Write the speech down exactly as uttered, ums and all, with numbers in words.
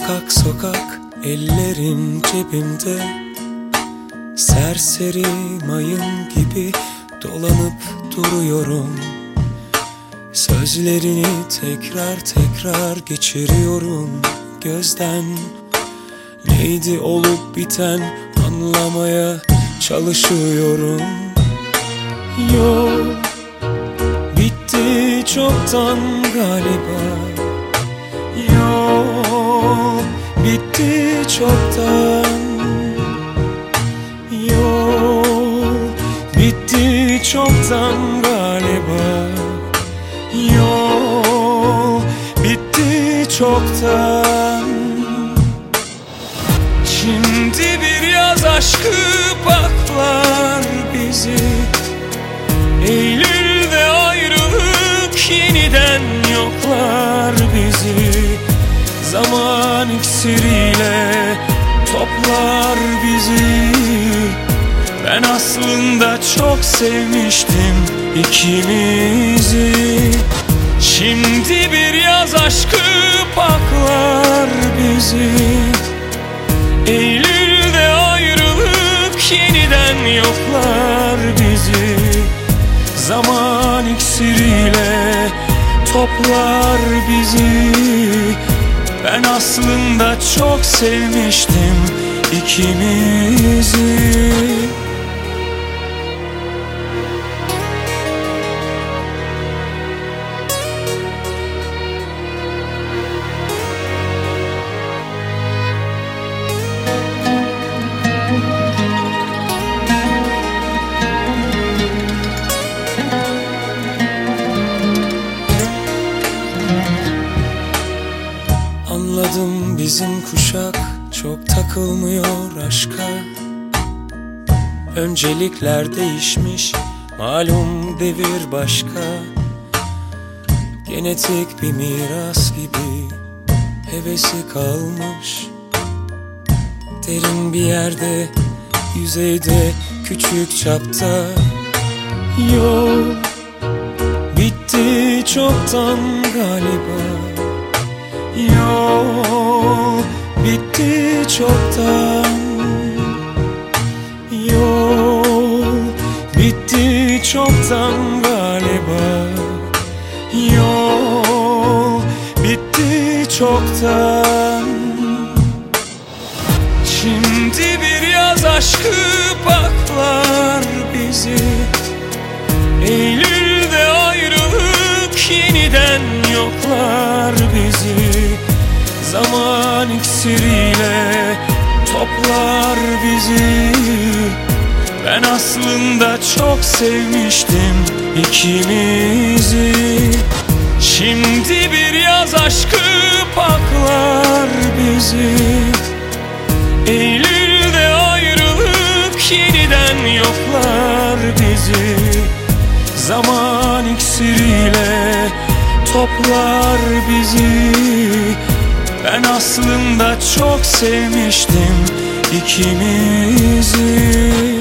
Sokak sokak ellerim cebimde, serseri mayın gibi dolanıp duruyorum. Sözlerini tekrar tekrar geçiriyorum gözden. Neydi olup biten anlamaya çalışıyorum. Yok, bitti çoktan galiba. Yok, bitti çoktan. Yok, bitti çoktan galiba. Yok, bitti çoktan. Şimdi bir yaz aşkı paklar bizi. Eylül'de ayrılık yeniden yoklar bizi. Zaman iksiriyle toplar bizi. Ben aslında çok sevmiştim ikimizi. Şimdi bir yaz aşkı paklar bizi. Eylül'de ayrılık yeniden yoklar bizi. Zaman iksiriyle toplar bizi. Ben aslında çok sevmiştim ikimizi. Anladım, bizim kuşak çok takılmıyor aşka. Öncelikler değişmiş, malum devir başka. Genetik bir miras gibi hevesi kalmış. Derin bir yerde, yüzeyde, küçük çapta. Yok, bitti çoktan galiba. Yok, bitti çoktan. Yok, bitti çoktan galiba. Yok, bitti çoktan. Şimdi bir yaz aşkı paklar bizi. Eylül'de ayrılık yeniden yoklar bizi. Zaman iksiriyle toplar bizi. Ben aslında çok sevmiştim ikimizi. Şimdi bir yaz aşkı paklar bizi. Eylül'de ayrılık yeniden yoklar bizi. Zaman iksiriyle toplar bizi. Ben aslında çok sevmiştim ikimizi.